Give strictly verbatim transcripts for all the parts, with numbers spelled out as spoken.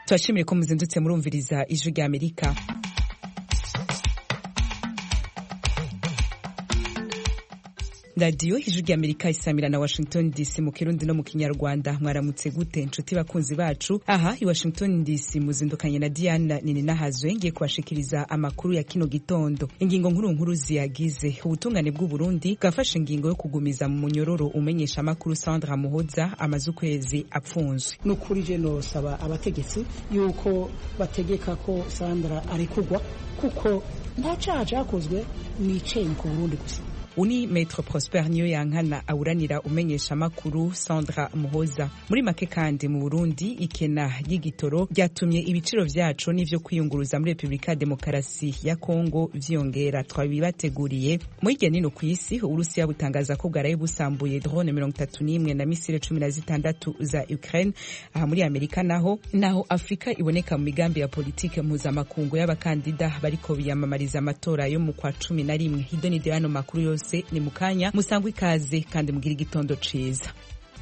Twashimiye ko muzindutse murumviriza ijwi rya Amerika. Radio ijwi rya Amerika isamira na Washington D C mu Kirundi no mu Kinyarwanda. Mwaramutse gute nshuti bakunzi bacu? Aha i Washington D C muzindukanye na Diana Nini nahazwe ngiye kubashikiriza amakuru ya kino gitondo. Ingingo nkuru nkuru ziyagize: ubutungane bw'u Burundi bwafashe ingingo yo kugumiza mu munyororo umenyesha amakuru Sandra Muhoza amaze ukwezi apfunzwe. Nukuri je no saba abategetsi yuko bategeka ko Sandra arekugwa kuko nta cyaha cyakozwe nicaye ku Burundi gusa. Uni Maître Prosper niyo yankana awuranira umenyesha makuru Sandra Muhoza. Muri make kandi mu Burundi ikena y'igitoro ryatumye ibiciro vyacu n'ivyo kwiyunguruza muri Republika Demokarasi ya Kongo vyongera. Twabibateguriye mu hirya nino kw'isi. Urusiya butangaza ko bwaraye busambuye drone mirongo itatu n'imwe na misile cumi na zitandatu za Ukraine. Aha muri Amerika naho naho Afrika iboneka mu migambi ya politike mpuzamakungu y'abakandida bariko biyamamariza amatora yo mu kwa cumi na rimwe. Hidoni de hano makuru yose ni mukanya musangwe ikaze kandi mugira igitondo ciza.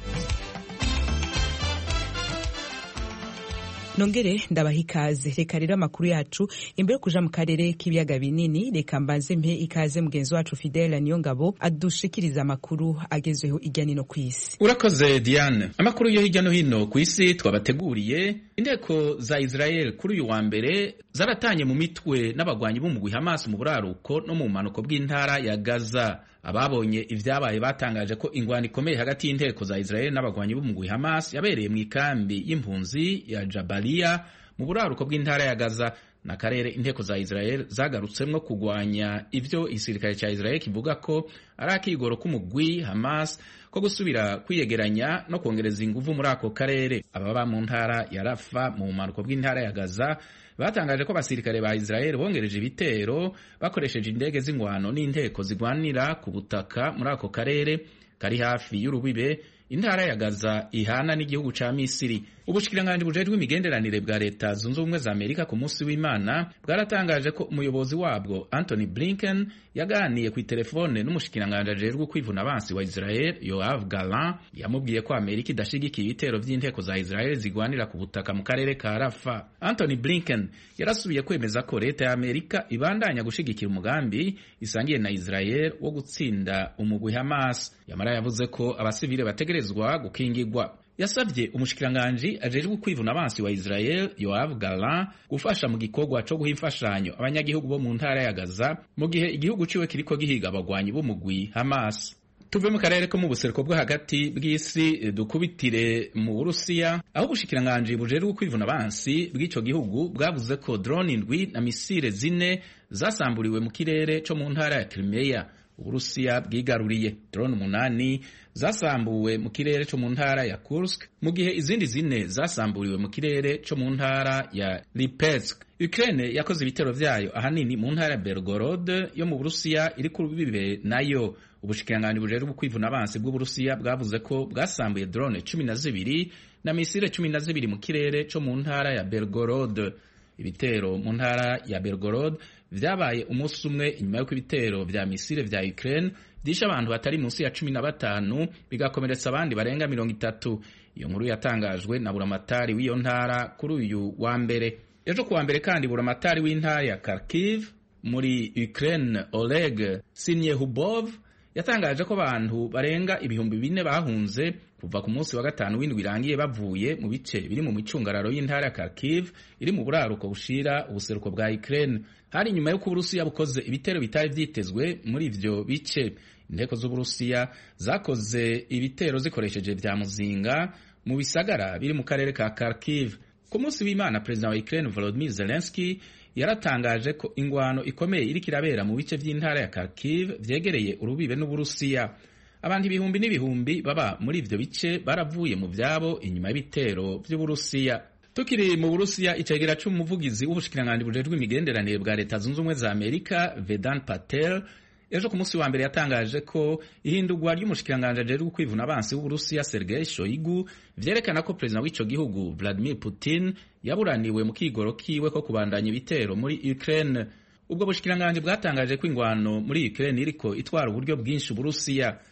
Nongere ndabaha ikaze. Reka rero amakuru yacu imbere kuja mu karere k'ibiyaga binini, reka mbanze mpe ikaze mugenzi wacu Fidela Niyongabo adushikiriza amakuru agezweho irya nino kw'isi. Urakoze Diane. Amakuru yo hirya no hino kw'isi twabateguriye. Inteko za Israel kuri uyu wa mbere zaratanye mu mitwe n'abagwanyi b'umugwi Hamas mu buraruko no mu manuko bw'intara ya Gaza. Ababonye ivyabaye batangaje ko ingwano ikomeye hagati y'inteko za Israel n'abagwanyi b'umugwi Hamas yabereye mu ikambi y'impunzi ya Jabalia mu buraruko bw'intara ya Gaza. Na karere inteko za Israel zagarutsemwo kugwanya ivyo igisirikare ca Israel kivuga ko ari akigoro k'umugwi Hamas ko gusubira kwiyegeranya no kongereza inguvu muri ako karere. Ababa mu ntara ya Rafa mu manuko bw'intara ya Gaza batangaje ko abasirikare ba Israel bongereje ibitero bakoresheje indege z'ingwano n'inteko zigwanira ku butaka muri ako karere kari hafi y'urubibe intara ya Gaza ihana n'igihugu ca Misiri. Ubushikiranganje bujejwe imigenderanire bwa leta zunze ubumwe za Amerika ku munsi w'Imana bwaratangaje ko umuyobozi wabwo Anthony Blinken yaganiye ku telefone n'umushikiranganje ajejwe kwivuna abansi wa Israel Yoav Gallant. Yamubwiye ko Amerika idashigikiye ibitero vy'inteko za Israel zigwanira ku butaka mu karere ka Rafa. Anthony Blinken yarasubiye kwemeza ko leta ya Amerika ibandanya gushigikira umugambi isangiye na Israel wo gutsinda umugwi Hamas. Yamara yavuze ko abasivile bategerezwa gukingirwa. Yasabye umushikiranganje ajejwe kwivuna abansi wa Israel Yoav Gallant gufasha mu gikorwa co guha imfashanyo abanyagihugu bo mu ntara ya Gaza mu gihe igihugu ciwe kiriko gihiga abagwanyi b'umugwi Hamas. Tuve mu karere ko mu buseruko bwo hagati bw'isi dukubitire mu Burusiya aho ubushikiranganje bujejwe kwivuna abansi bw'ico gihugu bwavuze ko drone indwi na misile zine zasamburiwe mu kirere co mu ntara ya Crimea. Uburusiya bwigaruriye drone umunani zasambuwe mu kirere co mu ntara ya Kursk mu gihe izindi zine zasamburiwe mu kirere co mu ntara ya Lipetsk. Ukraine yakoze ibitero vyayo ahanini mu ntara ya Belgorod yo mu Burusiya iri ku rubibe nayo. Ubushikiranganje bujejwe kwivuna abansi bw'Uburusiya bwavuze ko bwasambuye drone cumi na zibiri na misile cumi na zibiri mu kirere co mu ntara ya Belgorod. Ibitero mu ntara ya Belgorod vyabaye umunsi umwe inyuma y'uko ibitero vya misile vya Ukraine disha abantu batari munsi ya cumi na batanu bigakomeretsa abandi barenga mirongo itatu. Iyo nkuru yatangajwe na buramatari w'iyo ntara kuri uyu wa mbere. Ejo kuwa mbere kandi buramatari w'intara ya Kharkiv muri Ukraine Oleg Sinyehubov yatangaje ko abantu barenga ibihumbi bine bahunze kuva ku munsi wa gatanu w'indwi irangiye bavuye mu bice biri mu micungararo y'intara ya Kharkiv iri mu buraruko bushira ubuseruko bwa Ukraine. Hari nyuma yo kuburusiya bukoze ibitero bitari vyitezwe muri ivyo bice. Inteko z'Uburusiya zakoze ibitero zikoresheje vya muzinga mu bisagara biri mu karere ka Kharkiv. Ku munsi w'Imana President wa Ukraine Volodymyr Zelensky yaratangaje ko ingwano ikomeye iriko irabera mu bice vy'intara ya Kharkiv vyegereye urubibe n'Uburusiya. Abantu ibihumbi n'ibihumbi baba muri ivyo bice baravuye mu vyabo inyuma y'ibitero vy'Uburusiya. Tukiri mu Burusiya, icegera c'umuvugizi w'ubushikiranganje bujejwe imigenderanire bwa leta zunze ubumwe za Amerika Vedant Patel ejo ku munsi wa mbere yatangaje ko ihindurwa ry'umushikiranganje ajejwe kwivuna abansi w'Uburusiya Sergei Shoigu vyerekana ko president w'ico gihugu Vladimir Putin yaburaniwe mu kigoro kiwe ko kubandanya ibitero muri Ukraine. Ubwo bushikiranganje bwatangaje ko ingwano muri Ukraine iriko itwara uburyo bwinshi Uburusiya.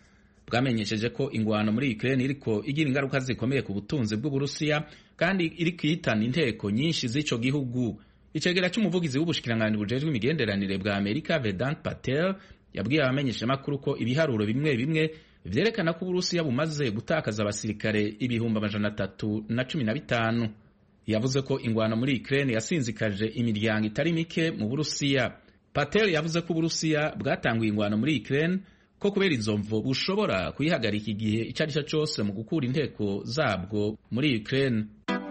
bwamenyesheje ko ingwano muri Ukraine iriko igira ingaruka zikomeye ku butunzi bw'Uburusiya kandi iri kwihitana inteko nyinshi z'ico gihugu. Icegera c'umuvugizi w'ubushikiranganji bujejwe imigenderanire bwa Amerika Vedant Patel yabwiye abamenyeshamakuru ko ibiharuro bimwe bimwe vyerekana ko Uburusiya bumaze gutakaza abasirikare ibihumbi amajana atatu na cumi na bitanu. Yavuze ko ingwano muri Ukraine yasinzikaje imiryango itari mike mu Burusiya. Patel yavuze ko Uburusiya bwatanguye ingwano muri Ukraine ko kubera izo mvo bushobora kuyihagarika igihe icyo ari cyo cyose mu gukura inteko zabwo muri Ukraine.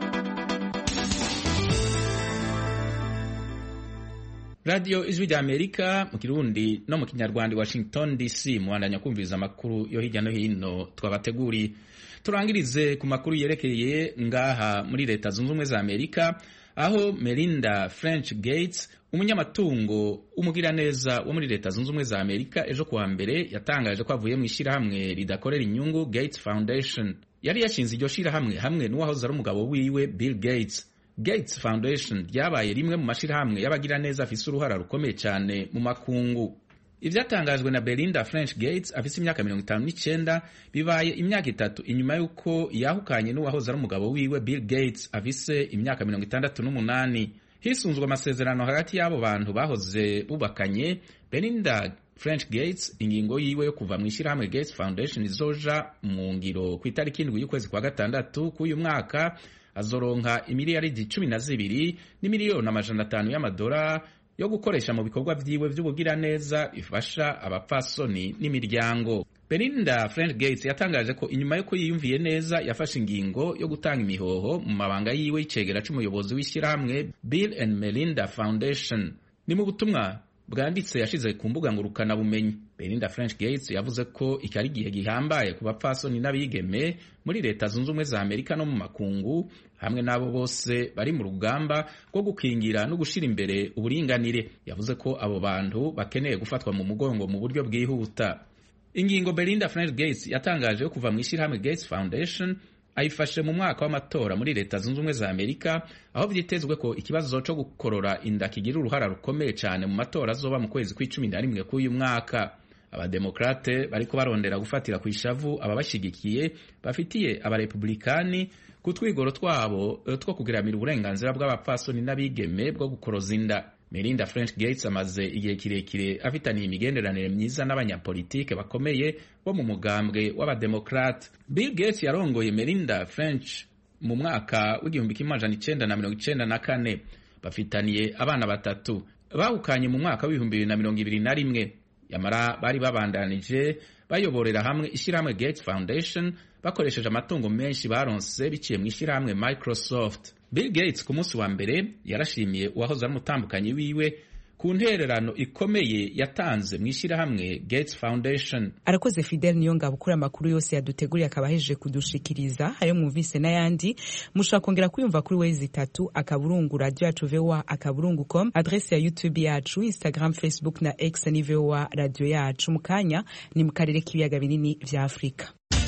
Radio Ijwi rya Amerika mu Kirundi no mu Kinyarwanda Washington D C muandanya kumviriza amakuru yo hirya no hino twabateguriye. Turangirize ku makuru yerekeye ngaha muri Leta Zunze Ubumwe za Amerika aho Melinda French Gates umunyamatungo umugiraneza wo muri Leta Zunze Ubumwe za Amerika ejo kuwa mbere yatangaje ko avuye mu ishirahamwe ridakorera inyungu Gates Foundation. Yari yashinze iryo shirahamwe hamwe n'uwahoze ari umugabo wiwe Bill Gates. Gates Foundation ryabaye rimwe mu mashirahamwe y'abagiraneza afise uruhara rukomeye cyane mu makungu. Ivyatangajwe na Melinda French Gates afise imyaka mirongo itanu n'icenda bibaye imyaka itatu inyuma yuko yahukanye n'uwahoze ari umugabo wiwe Bill Gates afise imyaka mirongo itandatu n'umunani. Hisunzwe amasezerano hagati y'abo bantu bahoze bubakanye, Melinda French Gates ingingo yiwe yo kuva mu ishirahamwe Gates Foundation izoja mu ngiro ku itariki indwi y'ukwezi kwa gatandatu k'uyu mwaka. Azoronka imiliyaridi cumi na zibiri n'imiliyoni amajana atanu y'amadolari yo gukoresha mu bikorwa vyiwe vy'ubugiraneza bifasha abapfasoni n'imiryango. Melinda French Gates yatangaje ko inyuma yo yiyumviye neza yafashe ingingo yo gutanga imihoho mu mabanga yiwe y'icegera c'umuyobozi w'ishirahamwe Bill and Melinda Foundation. Ni mu butumwa bwanditse yashize ku mbuga ngurukana bumenyi. Melinda French Gates yavuze ko ikari gihe gihambaye ku bapfasoni n'abigeme muri Leta Zunze Ubumwe za Amerika no mu makungu hamwe n'abo bose bari mu rugamba rwo gukingira no gushira imbere uburinganire. Yavuze ko abo bantu bakeneye gufatwa mu mugongo mu buryo bwihuta. Ingingo Melinda French Gates yatangaje yo kuva mu ishirahamwe Gates Foundation ayifashe mu mwaka w'amatora muri Leta Zunze Ubumwe za Amerika aho vyitezwe ko ikibazo cyo gukorora inda kigira uruhara rukomeye cyane mu matora azoba mu kwezi kw'icumi na rimwe k'uyu mwaka. Abademokrate bariko barondera gufatira ku ishavu ababashigikiye bafitiye abarepublikani ku twigoro twabo two kugiramira uburenganzira bw'abapfasoni n'abigeme bwo gukoroza inda. Melinda French Gates amaze igihe kirekire afitaniye imigenderanire myiza n'abanyapolitike bakomeye bo mu mugambwe w'abademokrate. Bill Gates yarongoye Melinda French mu mwaka w'igihumbi kimwe amajana icenda na mirongo icenda na kane. Bafitaniye abana batatu. Bahukanye mu mwaka w'ibihumbi bibiri na mirongo ibiri na rimwe. Yamara bari babandanije bayoborera hamwe ishirahamwe Gates Foundation bakoresheje amatungo menshi baronse biciye mu ishirahamwe Microsoft. Bill Gates ku munsi wa mbere yarashimiye uwahoze ari umutambukanyi wiwe ku ntererano ikomeye yatanze mu ishirahamwe Gates Foundation. Arakoze Fidel Niyongabo kuri amakuru yose yaduteguriye akabaheje kudushikiriza ayo mwumvise n'ayandi mushaka kongera kuyumva kuri wezi itatu akaburungu radio yacu V O A akaburungu com, adresse ya YouTube yacu, Instagram, Facebook na X ni V O A radio yacu. Mukanya ni mu karere k'ibiyaga binini vya Afrika.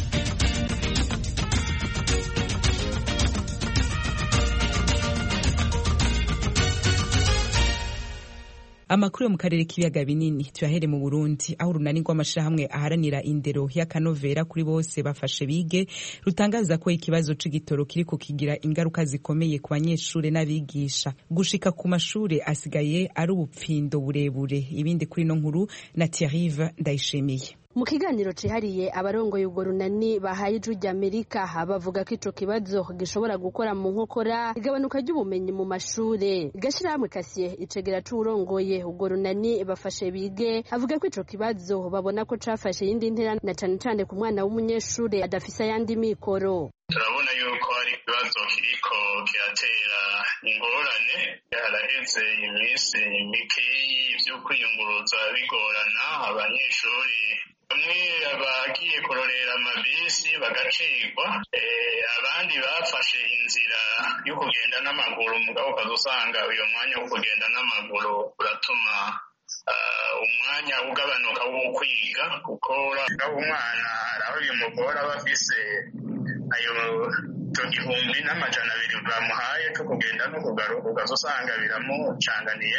Amakuru yo mu karere k'ibiyaga binini tuyahere mu Burundi aho urunani rw'amashirahamwe aharanira indero y'akanovera kuri bose bafashe bige rutangaza ko ikibazo c'igitoro kiriko kigira ingaruka zikomeye ku banyeshure n'abigisha. Gushika ku mashure asigaye ari ubupfindo burebure. Ibindi kuri no nkuru na Thierry Ndayishimiye. Mu kiganiro cihariye abarongoye ubwo runani bahaye Ijwi rya Amerika bavuga ko ico kibazo gishobora gukora mu nkokora igabanuka ry'ubumenyi mu mashure. Gashirahamwe Kasiye icegera c'urongoye ubwo runani bafashe bige avuga ko ico kibazo babona ko cafashe yindi ntera na cane cane ku mwana w'umunyeshure adafise ayandi mikoro. Turabona yuko ari ikibazo kiriko kiratera ingorane. Haraheze iminsi mikeyi vyo kwiyunguruza bigorana, abanyeshuri bamwe bagiye kurorera amabisi bagacigwa, abandi bafashe inzira yo kugenda n'amaguru mugabo ukazusanga uyo mwanya wo kugenda n'amaguru uratuma umwanya ugabanuka wo kwiga kuko umwana araho uyu mugore aba afise ayo igihumbi n'amajana abiri bamuhaye cyo kugenda no kugaruka ukazusanga biramucanganiye.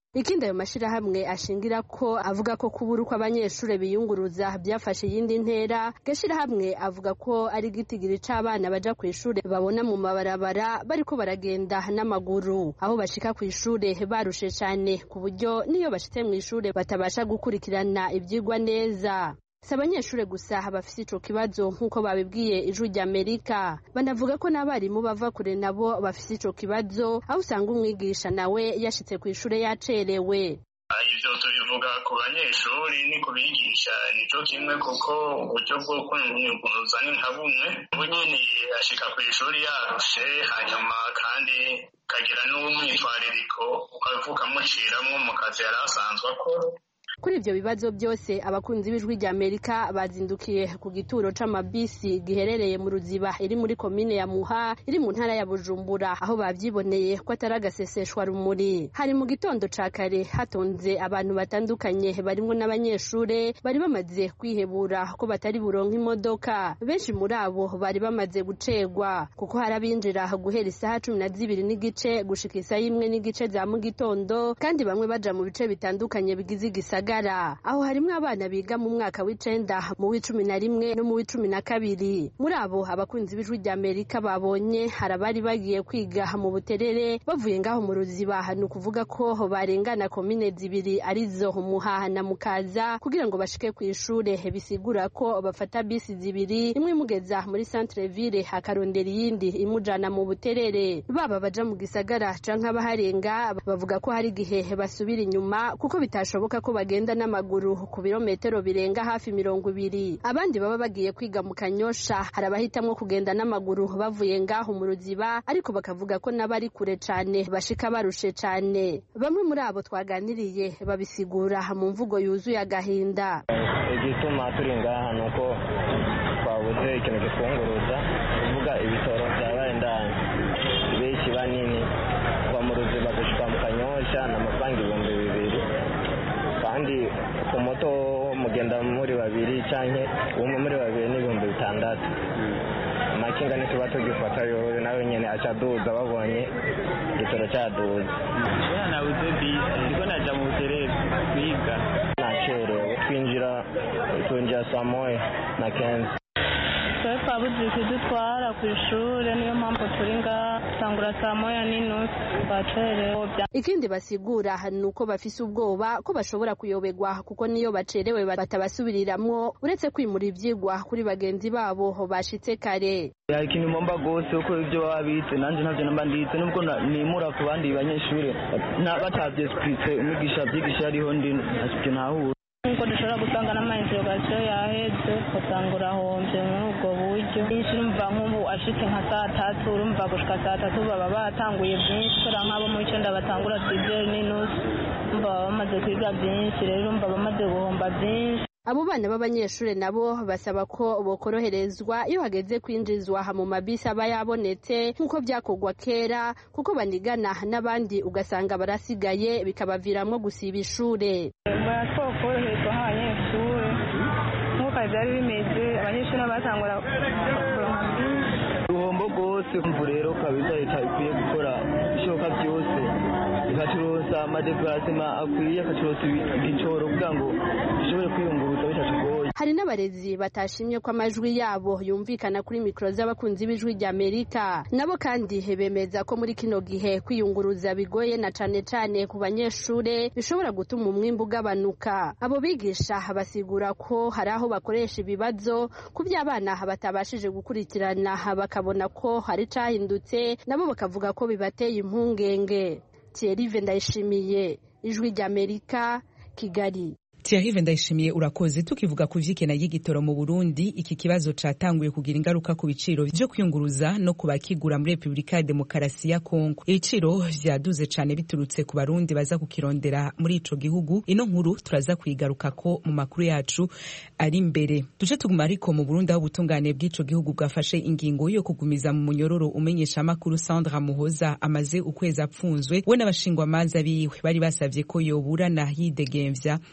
ikindi ayo mashirahamwe ashingira ko avuga ko kubura uko abanyeshure biyunguruza byafashe iyindi ntera. Gashirahamwe avuga ko ari igitigiri c'abana baja kw'ishure babona mu mabarabara bariko baragenda n'amaguru, aho bashika kw'ishure barushe cane ku buryo niyo bashitse mw'ishure batabasha gukurikirana ivyigwa neza. Si abanyeshure gusa bafise ico kibazo nk'uko babibwiye Ijwi ry'Amerika, banavuga ko n'abarimu bava kure nabo bafise ico kibazo, aho usanga umwigisha nawe yashitse kw'ishure yacerewe. Ivyo tubivuga ku banyeshuri ni ku bigisha nico kimwe, kuko uburyo bwo kwiyunguruza ni nka bumwe. Ubu nyene ashika kw'ishuri yarushe, hanyuma kandi kagira n'umwitwaririko ukavuka muciramwo mu kazi yari asanzwe akora. Kuri ivyo bibazo byose abakunzi b'Ijwi ry'Amerika bazindukiye ku gituro c'amabisi giherereye mu Ruziba iri muri komine ya Muha iri mu ntara ya Bujumbura, aho bavyiboneye ko atari agaseseshwa rumuri. Hari mu gitondo ca kare hatonze abantu batandukanye barimwo n'abanyeshure bari bamaze kwihebura ko batari buronka imodoka. Benshi muri abo bari bamaze gucegwa kuko hari abinjira guhera isaha cumi na zibiri n'igice gushika isaha imwe n'igice za mu gitondo, kandi bamwe baja mu bice bitandukanye bigize igisagara. Aho harimwo abana biga mu mwaka w'icenda, mu w'icumi na rimwe no mu w'icumi na kabiri. Muri abo abakunzi b'Ijwi ry'Amerika babonye hari abari bagiye kwiga mu Buterere bavuye ngaho mu Ruziba, ni ukuvuga ko barengana komine zibiri arizo Muha na Mukaza kugira ngo bashike kw'ishure. Bisigura ko bafata bisi zibiri, imwe imugeza muri centre ville hakarondera iyindi imujana mu Buterere. Baba baja mu gisagara canke abaharenga bavuga ko hari igihe basubira inyuma kuko bitashoboka ko bagenda n'amaguru ku birometero birenga hafi mirongo ibiri. Abandi baba bagiye kwiga mu Kanyosha hari abahitamwo kugenda n'amaguru bavuye ngaho mu Ruziba, ariko bakavuga ko n'abari kure cane bashika barushe cane. Bamwe muri abo twaganiriye babisigura mu mvugo yuzuye agahinda. Igituma turi ngaha nuko twabuze ikintu gifungurutsa, kuvuga ibitoro vyabaye ndani benshi banini kuva mu Ruziba gushika mu Kanyosha n'amafaranga ibihumbi bibiri, kandi ku moto mugenda muri babiri canke umwe muri babiri n'ibihumbi bitandatu. Amakinga ntituba tugifata yoyo nawe nyene acaduza babonye igitoro caduza. Nabuze bisi ndiko naja mu Buterere kwiga, nacerewe twinjira twinjira saa moya na kenzi. Twabuze ikidutwara kw'ishure, niyo mpamvu turi ngaha tangura saa moya n'inusu twacerewe. Ikindi basigura nuko bafise ubwoba ko bashobora kuyoberwa kuko niyo bacerewe batabasubiriramwo, uretse kwimura ivyigwa kuri bagenzi babo bashitse kare. Hari ikintu mpomba gose uko ivyo baba bize nanje ntavyo namba ndize, nubwo nimura ku bandi banyeshure batavyeswitse umwigisha avyigisha ariho ndi ntavyo ntahura. Nkuko dushobora gusanga n'ama-interrogation yaheze ugasanga urahomvye muri ubwo buryo. Benshi urumva nk'ubu ashitse nka saa tatu, urumva gushika saa tatu baba batanguye byinshi, kubera nk'abo mu icenda batangura sizeri n'inusu urumva baba bamaze kwiga byinshi, rero urumva bamaze guhomba byinshi. Abo bana b'abanyeshure nabo basaba ko bokoroherezwa iyo hageze kwinjizwa mu mabisi aba yabonetse nk'uko vyakorwa kera, kuko banigana n'abandi ugasanga barasigaye bikabaviramwo gusiba ishure. Barakoroherezwa nk'abanyeshure nk'uko vyari bimeze, abanyeshure batangura kuronka byinshi. Uruhombo rwose kumva rero kabisa leta ikwiye gukora ishoboka byose ikacuruza amadeparasema akwiye, akacuruza igicoro kugira ngo ishobore kwiyunguruza bitacugoye. Hari n'abarezi batashimye ko amajwi yabo yumvikana kuri mikro z'abakunzi b'Ijwi ry'Amerika. Nabo kandi bemeza ko muri kino gihe kwiyunguruza bigoye na cane cane ku banyeshure bishobora gutuma umwimbu ugabanuka. Abo bigisha basigura ko hari aho bakoresha ibibazo ku by'abana batabashije gukurikirana, bakabona ko hari cahindutse, nabo bakavuga ko bibateye impungenge. Thierry Ndayishimiye, Ijwi ry'Amerika, Kigali. Thierry Ndayishimiye urakoze. Tukivuga ku vy'ikena y'igitoro mu Burundi, iki kibazo catanguye kugira ingaruka ku biciro vyo kwiyunguruza no kubakigura muri Republika ya Demokarasi ya Kongo. Ibiciro vyaduze cane biturutse ku barundi baza kukirondera muri ico gihugu. Ino nkuru turaza kuyigarukako mu makuru yacu ari imbere. Tuje tuguma ariko mu Burundi aho ubutungane bw'ico gihugu bwafashe ingingo yo kugumiza mu munyororo umenyesha makuru Sandra Muhoza amaze ukwezi apfunzwe, we n'abashingwa manza biwe bari basavye ko yoburana yidegemvya. Muhoza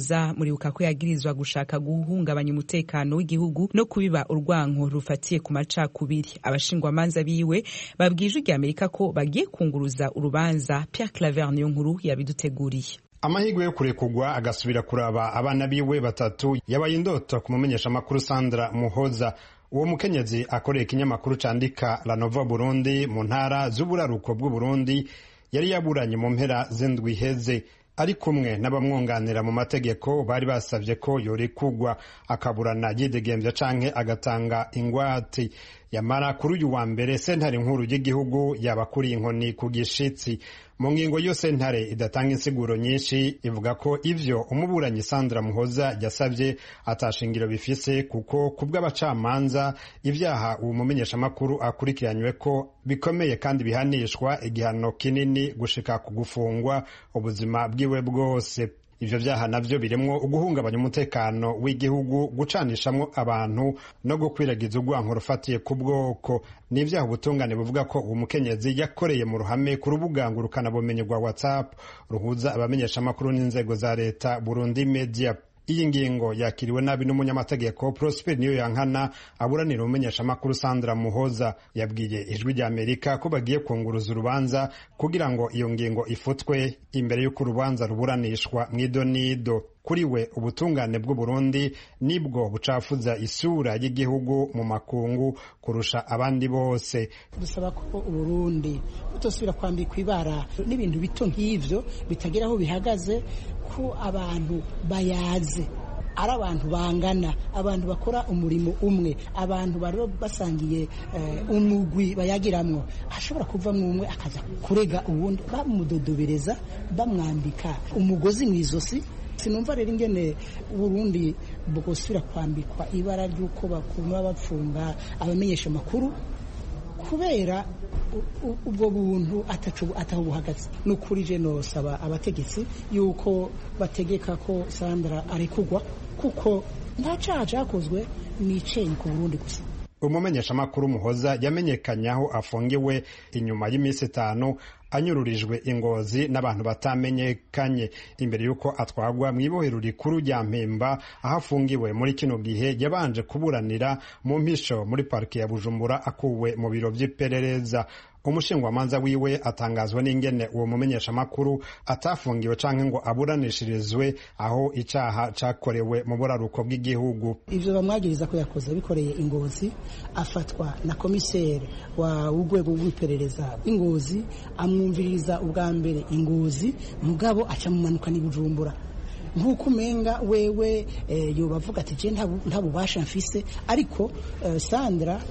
Muhoza muribuka ko yagirizwa gushaka guhungabanya umutekano w'igihugu no kubiba urwanko rufatiye ku macakubiri. Abashingwamanza biwe babwije ijwi Amerika ko bagiye kunguruza urubanza. Pierre Claver niyo nkuru yabiduteguriye. Amahirwe yo kurekugwa agasubira kuraba abana biwe batatu yabaye indoto ku mumenyesha makuru Sandra Muhoza. Uwo mukenyezi akoreye ikinyamakuru candika La Nova Burundi mu ntara z'uburaruko bw'u Burundi yari yaburanye mu mpera z'indwi heze ari kumwe n'abamwunganira mu mategeko bari basavye ko yorekugwa akaburana yidegembya canke agatanga ingwate. Yamara kuri uyu wa mbere sentare nkuru y'igihugu yabakuriye inkoni ku gishitsi. Mu ngingo yo sentare idatanga insiguro nyinshi ivuga ko ivyo umuburanyi Sandra Muhoza yasavye atashingiro bifise kuko kubw'abacamanza ivyaha uwo mumenyesha makuru akurikiranywe ko bikomeye kandi bihanishwa igihano kinini gushika ku gufungwa ubuzima bwiwe bwose. Ivyo vyaha navyo biremwo uguhungabanya umutekano w'igihugu, gucanishamwo abantu no gukwiragiza urwanko rufatiye ku bwoko. Ni ivyaha ubutungane buvuga ko uwo mukenyezi yakoreye mu ruhame ku rubuga ngurukanabumenyi rwa WhatsApp ruhuza abamenyesha makuru n'inzego za leta Burundi Media. Iyi ngingo yakiriwe nabi n'umunyamategeko Prosper Niyoyankana aburanira umumenyesha makuru Sandra Muhoza. Yabwiye ijwi rya Amerika ko bagiye kunguruza urubanza kugira ngo iyo ngingo ifutwe imbere y'uko urubanza ruburanishwa mw'idonido. Kuri we ubutungane bw'u Burundi nibwo bucafuza isura y'igihugu mu makungu kurusha abandi bose. Dusaba ko u Burundi butosubira kwambikwa ibara n'ibintu bito nk'ivyo bitagira aho bihagaze, ko abantu bayaze ari abantu bangana, abantu bakora umurimo umwe, abantu bari basangiye uh, umugwi bayagiramwo, ashobora kuvamwo umwe akaza kurega uwundi bamudodobereza bamwambika umugozi mw'izosi. Sinumva rero ingene Burundi bugosubira kwambikwa ibara ry'uko bakuma bapfunga abamenyesha makuru kubera ubwo buntu ataho buhagaze. Nukuri je nosaba abategetsi yuko bategeka ko Sandra arekugwa kuko nta caha cakozwe nicenye ku Burundi gusa. Umumenyesha makuru Muhoza yamenyekanye aho afungiwe inyuma y'iminsi itanu anyururijwe ingozi n'abantu batamenyekanye imbere yuko atwagwa mw'ibohero rikuru rya Mpemba aho afungiwe. Muri kino gihe yabanje kuburanira mu mpisho muri parike ya Bujumbura akuwe mu biro vy'iperereza. Umushingwamanza wiwe atangazwa n'ingene uwo mumenyesha makuru atafungiwe canke ngo aburanishirizwe aho icaha cakorewe mu buraruko bw'igihugu. Ivyo bamwagiriza ko yakoze bikoreye ingozi, afatwa na komiseri wa urwego rw'iperereza ingozi, amwumviriza ubwa mbere ingozi, mugabo aca mumanuka ni Bujumbura. Nkuko umenga wewe eh, yobavuga ati je nta bubasha mfise, ariko eh, Sandra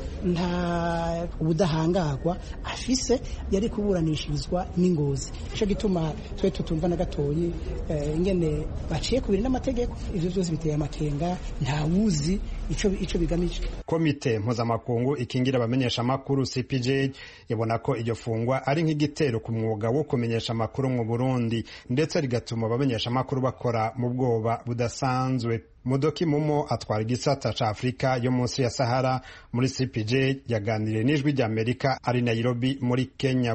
nta ubudahangagwa afise, yari kuburanishirizwa n'ingozi. Ico gituma twe tutumva na gatoyi eh, ingene baciye kubiri n'amategeko. Ivyo byose biteye amakenga, nta wuzi ico ico bigamije. Komite mpuzamakungu ikingira abamenyesha makuru C P J yabona ko iryo fungwa ari nk'igitero ku mwuga wo kumenyesha makuru mu Burundi, ndetse rigatuma abamenyesha makuru bakora mu bwoba budasanzwe. Mudoki Mumo atwara igisata ca Afrika yo munsi ya Sahara muri C P J yaganiriye n'ijwi rya Amerika ari Nairobi muri Kenya.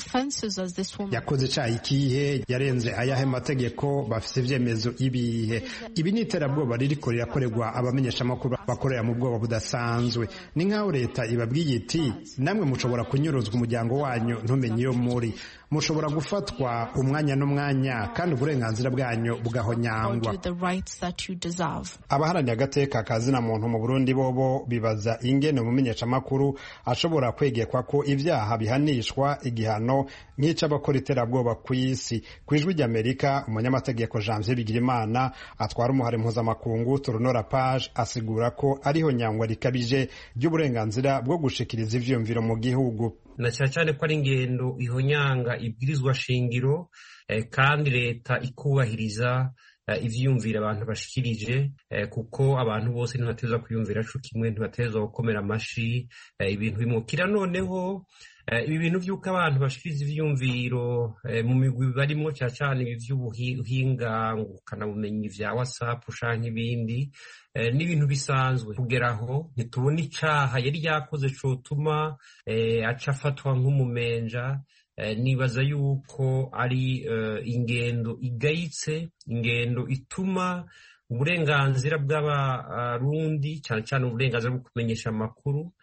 Yakoze ca ikihe, yarenze ayahe mategeko, bafise ivyemezo ibihe. Ibi ni iterabwoba ririko rirakorerwa abamenyesha makuru bakorera mu bwoba budasanzwe. Ni nkaho leta ibabwiye iti namwe mushobora kunyuruzwa umuryango wanyu ntumenye iyo muri, mushobora gufatwa umwanya n'umwanya kandi uburenganzira bwanyu bugahonyangwa. Abaharaniye agateka kazina muntu mu Burundi bobo bibaza ingene umumenyesha makuru ashobora kwegekwa ko ivyaha bihanishwa igihano nk'ica bakora iterabwoba kw'isi. Kwijwi rya Amerika umunyamategeko Janvier Bigirimana atwara umuhare mpuzamakungu Turunora Page asigura ko ariho nyangwa rikabije ry'uburenganzira bwo gushikiriza ivyumviro mu gihugu, na cyane ko ari ingendo ihonyanga ibwirizwa shingiro eh, kandi leta ikubahiriza Uh, ivyumvira abantu bashikirije uh, kuko abantu bose ntibateza kuyumvira co kimwe, ntibateza gukomera amashi uh, ibintu bimukira. Noneho uh, ibi bintu vy'uko abantu bashikiriza ivyumviro uh, mu migwi barimo cyane ibi vy'ubuhinga ngukana bumenyi vya WhatsApp canke ibindi uh, n'ibintu bisanzwe. Kugeraho ntitubona icaha yari yakoze cotuma uh, aca afatwa nk'umumenja nibaza yuko ari ingendo igayitse, ingendo ituma uburenganzira bw'abarundi cyane cyane uburenganzira bwo kumenyesha amakuru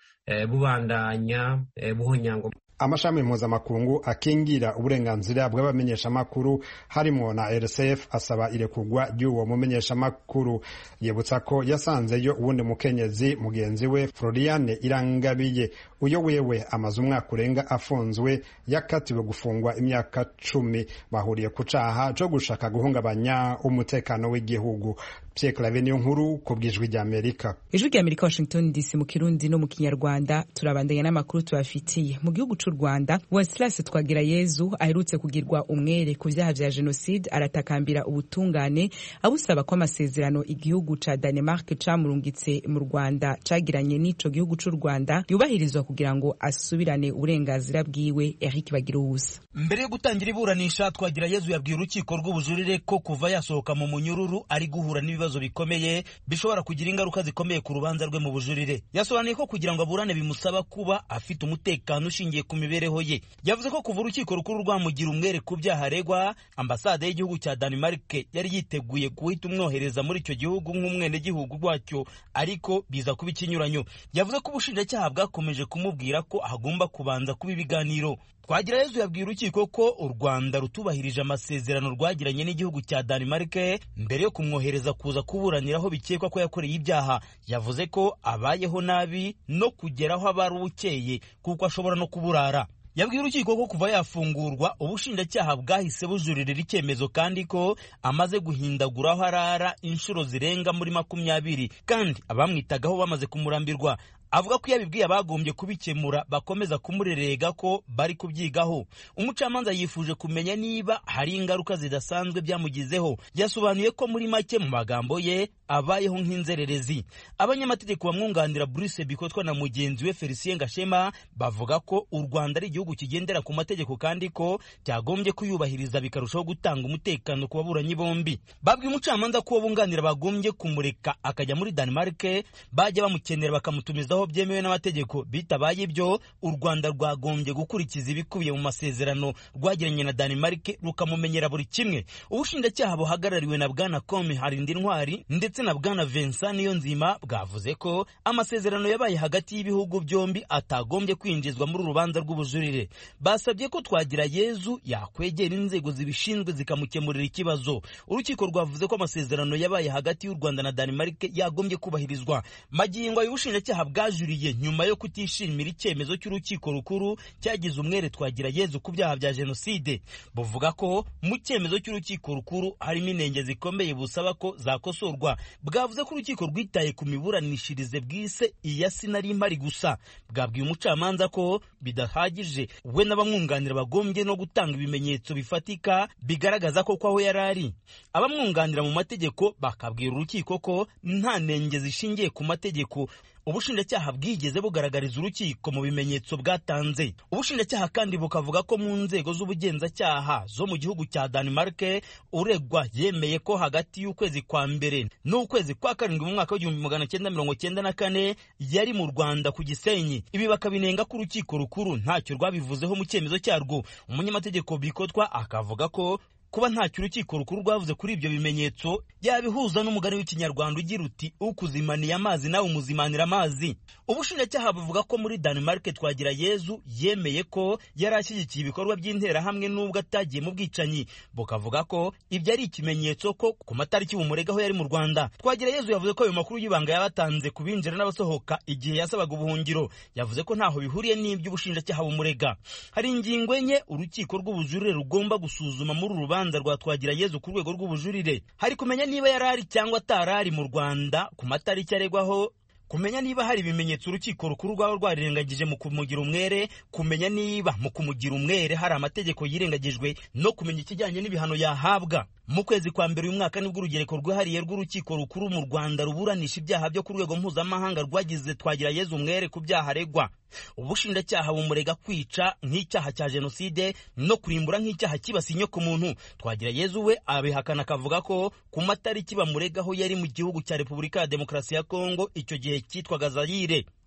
bubandanya buhonyangwa. Amashami mpuzamakungu akingira uburenganzira bw'abamenyeshamakuru harimo na R S F asaba irekurwa ry'uwo mumenyeshamakuru. Yibutsa ko yasanzeyo uwundi mukenyezi mugenzi we Floriane Irangabiye, uyo wewe amaze umwaka urenga afunzwe yakatiwe gufungwa imyaka cumi. Bahuriye ku caha co gushaka guhungabanya umutekano w'igihugu. Pierre Claver niyo nkuru ku bw'ijwi rya Amerika. Ijwi rya Amerika, Washington D C, mu Kirundi no mu Kinyarwanda. Turabandanya n'amakuru tubafitiye. Mu gihugu c'u Rwanda, Wenceslas Twagirayezu aherutse kugirwa umwere ku vyaha vya genocide aratakambira ubutungane abusaba ko amasezerano igihugu ca Denmark camurungitse mu Rwanda cagiranye n'ico gihugu c'u Rwanda yubahirizwa kugira ngo asubirane uburenganzira bwiwe. Eric Bagiruwusa. Mbere yo gutangira iburanisha, Twagirayezu yabwiye urukiko rw'ubujurire ko kuva yasohoka mu munyururu ari guhura n'ibibazo bikomeye bishobora kugira ingaruka zikomeye ku rubanza rwe mu bujurire. Yasobanuye ko kugira ngo aburane bimusaba kuba afite umutekano ushingiye ku mibereho ye. Yavuze ko kuva urukiko rukuru rwamugira umwere ku byaha aregwa, ambasade y'igihugu cya Denmark yari yiteguye guhita umwohereza muri icyo gihugu nk'umwene gihugu rwacyo, ariko biza kuba ikinyuranyo. Yavuze ko ubushinjacyaha bwakomeje kumubwira ko agomba kubanza kuba ibiganiro. Twagirayezu yabwiye urukiko ko u Rwanda rutubahirije amasezerano rwagiranye n'igihugu cya Denmark mbere yo kumwohereza kuza kuburanira aho bikekwa ko yakoreye ibyaha. Yavuze ko abayeho nabi no kugeraho abari ukeye kuko ashobora no kuburara. Yabwiye urukiko ko kuva yafungurwa ubushinjacyaha bwahise bujuririra icyemezo kandi ko amaze guhindagura aho arara inshuro zirenga muri makumyabiri kandi abamwitagaho bamaze kumurambirwa. Avuga ko yabibwiye abagombye kubikemura bakomeza kumurerega ko bari kubyigaho. Umucamanza yifuje kumenya niba hari ingaruka zidasanzwe byamugizeho. Yasobanuye ko muri make mu magambo ye abayeho nk'inzererezi. Abanyamategeko bamwunganira Bruce Bikotwa na mugenzi we Felicien Gashema bavuga ko u Rwanda ari igihugu kigendera ku mategeko kandi ko cyagombye kuyubahiriza bikarushaho gutanga umutekano ku baburanyi bombi. Babwiye umucamanza ko bunganira bagombye kumureka akajya muri Denmark, bajya bamukenera bakamutumiza byemewe n'amategeko. Bitabaye ibyo, u Rwanda rwagombye gukurikiza ibikubiye mu masezerano rwagiranye na Denmark rukamumenyera buri kimwe. Ubushinjacyaha buhagarariwe na Bwana Kome Harindintwari ndetse na Bwana Vincent Niyonzima bwavuze ko amasezerano yabaye hagati y'ibihugu byombi atagombye kwinjizwa muri urubanza rw'ubujurire. Basabye ko Twagirayezu yakwegera inzego zibishinzwe zikamukemurira ikibazo. Urukiko rwavuze ko amasezerano yabaye hagati y'u Rwanda na Denmark yagombye kubahirizwa. Magingo y'ubushinjacyaha bwa juriye nyuma yo kutishimira icyemezo cy'urukiko rukuru cyagize umwere Twagirayezu ku byaha bya genocide. Buvuga ko mu cyemezo cy'urukiko rukuru harimo inenge zikomeye busaba ko zakosorwa. Bwavuze ko urukiko rwitaye ku miburanishirize bwise iya sinari impari gusa. Bwabwiye umucamanza ko bidahagije we n'abamwunganira bagombye no gutanga ibimenyetso bifatika bigaragaza ko kwaho yarari. Abamwunganira mu mategeko bakabwira urukiko ko nta nenge zishingiye ku mategeko ubushinjacyaha bwigeze bugaragariza urukiko mu bimenyetso bwatanze. Ubushinjacyaha kandi bukavuga ko mu nzego z'ubugenzacyaha zo mu gihugu cya Denmark uregwa yemeye ko hagati y'ukwezi kwa mbere n'ukwezi kwa karindwi mu mwaka w'igihumbi magana cyenda mirongo cyenda na kane yari mu Rwanda ku Gisenyi. Ibi bakabinenga ko urukiko rukuru ntacyo rwabivuzeho mu cyemezo cyarwo. Umunyamategeko Bikotwa akavuga ko kuba ntacyo urukiko rukuru rwavuze kuri ibyo bimenyetso yabihuza n'umugani w'ikinyarwanda ugira uti ukuzimaniye amazi nawe umuzimanira amazi. Ubushinjacyaha buvuga ko muri Denmark Twagirayezu yemeye ko yari ashyigikiye ibikorwa by'interahamwe n'ubwo atagiye mu bwicanyi. Bukavuga ko ibyo ari ikimenyetso ko ku matariki bumuregaho yari mu Rwanda. Twagirayezu yavuze ko ayo makuru y'ibanga yabatanze ku binjira n'abasohoka igihe yasabaga ubuhungiro. Yavuze ko ntaho bihuriye n'ibyo ubushinjacyaha bumurega. Hari ingingo enye urukiko rw'ubujurire rugomba gusuzuma muri uru rubanza rwa Twagirayezu ku rwego rw'ubujurire. Hari kumenya niba yarari cyangwa atarari mu Rwanda ku matariki aregwaho, kumenya niba hari ibimenyetso urukiko rukuru rwaba rwarirengagije mu kumugira umwere, kumenya niba mu kumugira umwere hari amategeko yirengagijwe, no kumenya ikijyanye n'ibihano yahabwa. Mu kwezi kwa mbere uyu mwaka nibwo urugereko rwihariye rw'urukiko rukuru mu Rwanda ruburanisha ibyaha byo ku rwego mpuzamahanga rwagize Twagirayezu umwere ku byaha aregwa. Ubushinjacyaha bumurega kwica nk'icyaha cya genocide no kurimbura nk'icyaha kibasiye inyoko muntu. Twagirayezu we abihakana akavuga ko ku matariki bamuregaho yari mu gihugu cya Repubulika ya Demokarasi ya Kongo, icyo gihe cyitwaga Zaire.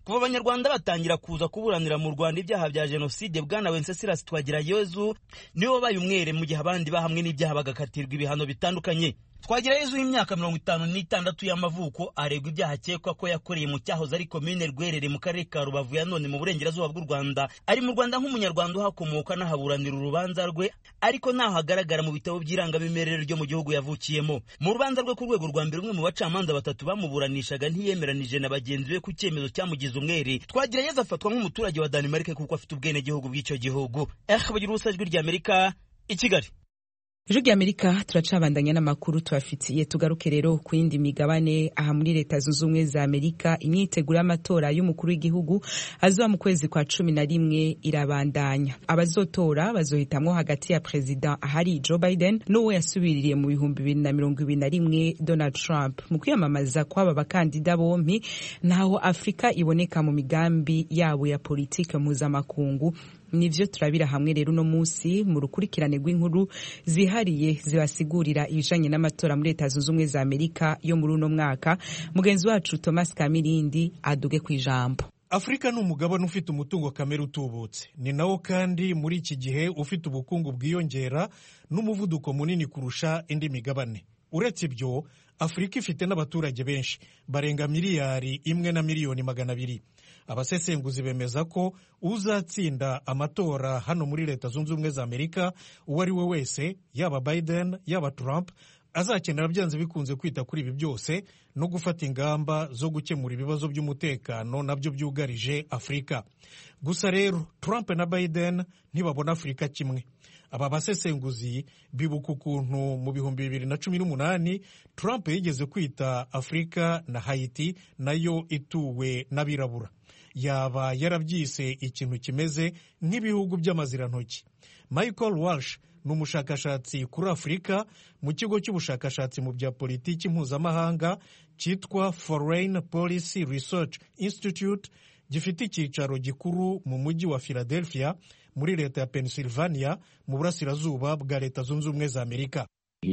kuva abanyarwanda batangira kuza kuburanira mu Rwanda ibyaha bya jenoside, bwana Wenceslas Twagirayezu niwe wabaye umwere mu gihe abandi bahamwe n'ibyaha bagakatirwa ibihano bitandukanye. Twagirayezu y'imyaka mirongo itanu n'itandatu y'amavuko aregwa ibyaha akekwa ko yakoreye mu cyahoze ari komine Rwerere mu karere ka Rubavu ya none mu burengerazuba bw'u Rwanda. Ari mu Rwanda nk'umunyarwanda uhakomoka n'ahaburanira urubanza rwe, ariko ntaho hagaragara mu bitabo by'irangamimerere ryo mu gihugu yavukiyemo. Mu rubanza rwe ku rwego rwa mbere, umwe mu bacamanza batatu bamuburanishaga ntiyemeranije na bagenzi be ku cyemezo cyamugize umwere. Twagirayezu afatwa nk'umuturage wa Denmark kuko afite ubwenegihugu bw'icyo gihugu. Eh, bagira ubusajwi ry'Amerika i Kigali. Ijwi ry'Amerika turacabandanya n'amakuru tubafitiye. Tugaruke rero ku yindi migabane. Aha muri Leta Zunze Ubumwe za Amerika, imyiteguro y'amatora y'umukuru w'igihugu azoba mu kwezi kwa cumi na rimwe irabandanya. Abazotora bazohitamwo hagati ya Perezida ahari Joe Biden n'uwo yasubiririye mu bihumbi bibiri na mirongo ibiri na rimwe Donald Trump. Mu kwiyamamaza kw'aba bakandida bompi ntaho Afrika iboneka mu migambi yabo ya politike mpuzamakungu. Nivyo turabira hamwe rero no musi mu rukurikirane rw'inkuru zihariye zibasigurira ibijanye n'amatora muri Leta Zunze Ubumwe za Amerika yo muri uno mwaka. Mugenzi wacu Thomas Kamirindi aduge kwijambo. Afrika ni umugabane ufite umutungo kamere utubutse, ni nawo kandi muri iki gihe ufite ubukungu bwiyongera n'umuvuduko munini kurusha indi migabane. Uretse ibyo, Afrika ifite n'abaturage benshi barenga miliyari imwe na miliyoni magana abiri. Abasesenguzi bemeza ko uzatsinda amatora hano muri Leta Zunze Ubumwe za Amerika uwo ari we wese, yaba Biden yaba Trump, azakenera byanze bikunze kwita kuri ibi byose no gufata ingamba zo gukemura ibibazo by'umutekano nabyo byugarije Afrika. Gusa rero Trump na Biden ntibabona Afrika kimwe. Aba basesenguzi bibuka ukuntu mu bihumbi bibiri na cumi n'umunani Trump yigeze kwita Afrika na Haiti nayo ituwe n'abirabura. Yaba yarabyise ikintu kimeze nk'ibihugu by'amazirantoki. Michael Walsh ni umushakashatsi kuri Afrika mu kigo cy'ubushakashatsi mu bya politiki mpuzamahanga cyitwa Foreign Policy Research Institute, gifite icyicaro gikuru mu mujyi wa Philadelphia muri leta ya Pennsylvania mu burasirazuba bwa Leta Zunze Ubumwe za Amerika.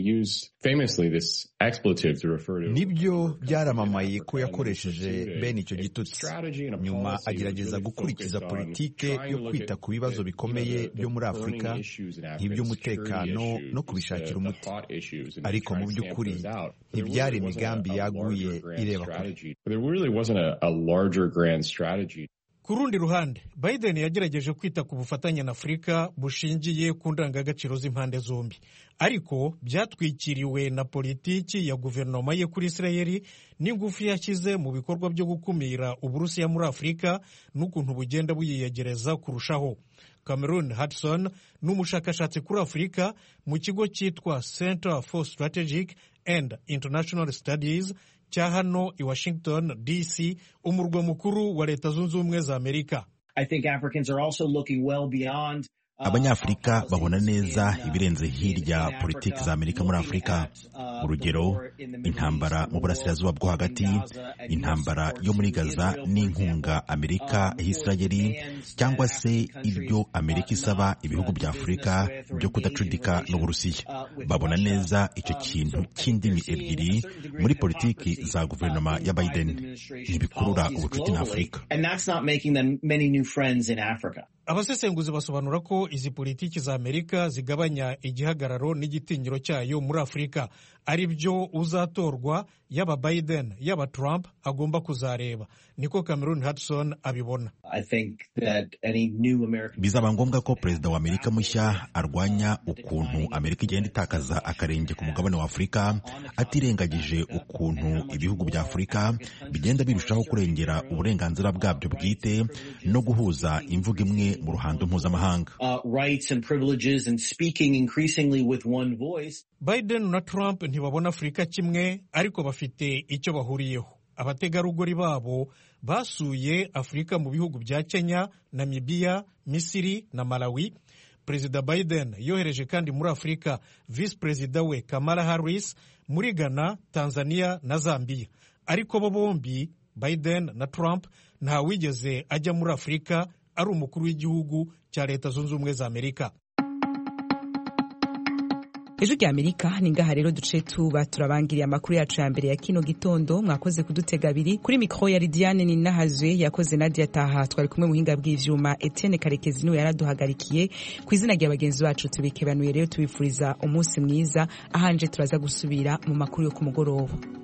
Nibyo byaramamaye ko yakoresheje bene icyo gitutsi. Nyuma agerageza gukurikiza politike yo kwita ku bibazo bikomeye byo muri Afrika nk'iby'umutekano no kubishakira umuti. Ariko mu by'ukuri ntibyari imigambi yaguye ireba kure. Ku rundi ruhande, Biden yagerageje kwita ku bufatanye na Afrika bushingiye ku ndangagaciro z'impande zombi, ariko byatwikiriwe na politiki ya guverinoma ye kuri Israeli n'ingufu yashyize mu bikorwa byo gukumira Uburusiya muri Afrika n'ukuntu bugenda buyiyegereza kurushaho. Cameron Hudson ni umushakashatsi kuri Afrika mu kigo cyitwa Center for Strategic and International Studies cya hano i Washington D C, umurwa mukuru wa Leta Zunze Ubumwe za Amerika. Abanyafurika babona neza ibirenze hirya politiki za Amerika muri Afrika. Urugero, intambara mu burasirazuba bwo hagati, intambara yo muri Gaza n'inkunga Amerika Israeli, cyangwa se ibyo Amerika isaba ibihugu bya Afrika byo kudacudika n'Uburusiya. Babona neza icyo kintu cy'indimi ebyiri muri politiki za guverinoma ya Biden ntibikurura ubucuti na Afrika. Abasesenguzi basobanura ko izi politiki za Amerika zigabanya igihagararo n'igitinyiro cyayo muri Afrika, ari byo uzatorwa yaba Biden yaba Trump agomba kuzareba. Niko Cameron Hudson abibona. Bizaba ngombwa ko perezida wa Amerika mushya arwanya ukuntu Amerika igenda itakaza akarenge ku mugabane wa Afrika, atirengagije ukuntu ibihugu bya Afrika bigenda birushaho kurengera uburenganzira bwabyo bwite no guhuza imvugo imwe mu ruhando mpuzamahanga. Biden na Trump ntibabona Afrika kimwe, ariko bafite icyo bahuriyeho. Abategarugori babo basuye Afrika mu bihugu bya Kenya, Namibia, Misiri na Malawi. Perezida Biden yohereje kandi muri Afrika Vice Perezida we Kamala Harris muri Ghana, Tanzania na Zambia. Ariko bo bombi, Biden na Trump, nta wigeze ajya muri Afrika ari umukuru w'igihugu cya Leta Zunze Ubumwe za Amerika. ejo rya Amerika ni ngaha rero duce tuba turabangiriye amakuru yacu ya mbere ya kino gitondo. Mwakoze kudutega abiri kuri mikro ya Lidiane Ninahazwe, yakoze Nadia Taha, twari kumwe muhinga bw'ivyuma Etienne Karekezi niwe yaraduhagarikiye. Ku izina rya bagenzi bacu tubikebanuye rero tubifuriza umunsi mwiza, ahanje turaza gusubira mu makuru yo ku mugoroba.